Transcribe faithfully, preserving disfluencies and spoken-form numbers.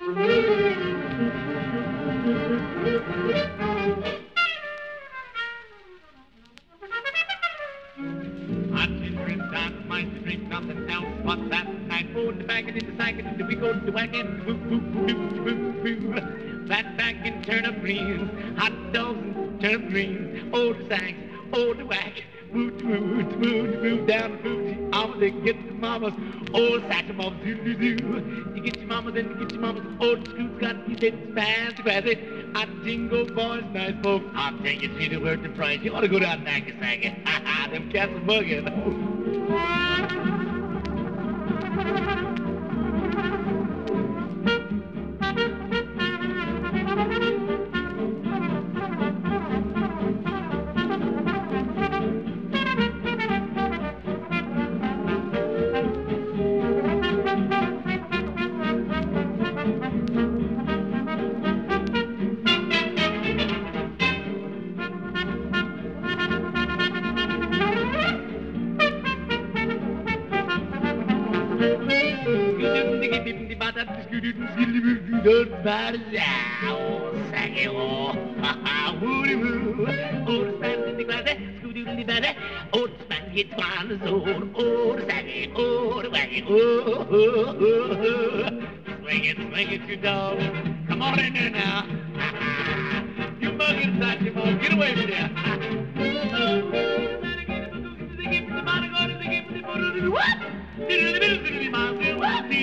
Mind to drink nothing else but that night. Oh, the back and in the sack and we go to whack and woo, woo, woo, woo, woo. Fat back and turnip greens, hot dogs and turnip greens. Oh, the sacks, oh, the whack. Woot, woot, woot, woot, down the food. Almost they get the mamas. Oh, sack them off, do, do, do. You get your mamas and you get your mamas. Oh, the scoot's got these hits, fancy, fancy. I jingle boys, nice folks. I'll take you to the word to price. You ought to go down Nagasaki. Ha ha, them cats are bugging. Oh, Saggy, oh, ha ha, woody woo. Oh, the stand in the glass, scooty batty. Oh, the span gets on the zone. Oh, the Saggy, oh, the waggy, oh, oh, oh, oh. Swing it, swing it, you dog. Come on in there now. Ha ha. You mug inside, you mug. Get away from there. Ha. What?